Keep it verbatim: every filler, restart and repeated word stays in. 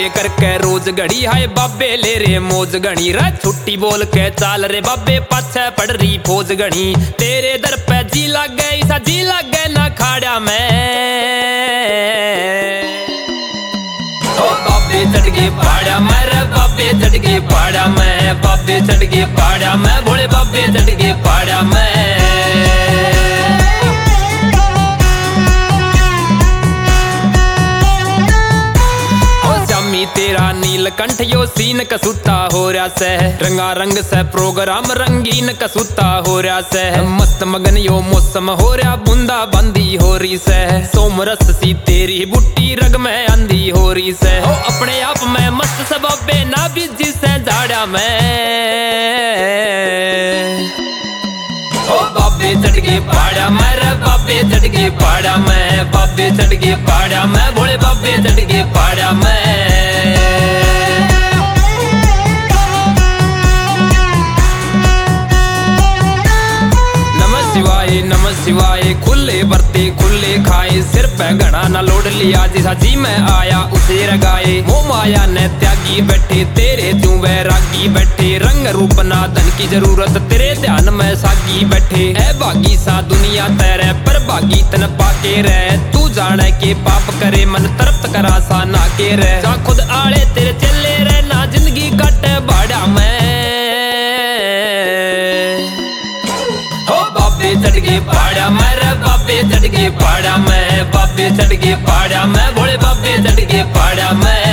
बाबे करके रोज घड़ी हाय बाबे ले रे मौज गणी रे छुट्टी बोल के चाल रे बाबे पाछे पड़ रही फौज गणी तेरे दर पे जी लग गई सा जी लग गए ना खाड़ा में ओ बाबे चढ़ गए पहाड़ा में रे बाबे चढ़ गए पहाड़ा में बाबे चढ़ गए पहाड़ा में भोले बाबे चढ़ गए पहाड़ा में तेरा नीलकंठ यो सीन कसूता हो रहा से रंगा रंग से प्रोग्राम रंगीन कसूता हो रहा से मस्त मगन यो मौसम हो रहा बूंदा बंदी हो रही से सोमरस सी तेरी बुट्टी रग में अंधी हो रही से हो अपने आप में मस्त सबबे ना बीजी से झाड़ा में ओ बाबे चढ़ गए पहाड़ा में रे बाबे चढ़ गए पहाड़ा में बाबे चढ़ गए पहाड़ा में भोले बाबे चढ़ गए पहाड़ा में शिवाय नमः शिवाय खुले बरते खुले खाए सिर पे घड़ा ना लोड लिया जिसा जी में आया उसे रगाए मोह माया ने त्यागी बैठे तेरे तू वैरागी बैठे रंग रूप ना धन की जरूरत तेरे ध्यान में सागी बैठे है भागी सा दुनिया तेरे पर भागी तन पाके रह तू जाने के पाप करे मन तृप्त करा सा ना के रह जा खुद आड़े तेरे चले रह ना जिंदगी कटे भाड़ा में चढ़ गए पहाड़ा में रे बाबे चढ़ गए पहाड़ा में बाबे चढ़ गए पहाड़ा में भोले बाबे चढ़ गए पहाड़ा में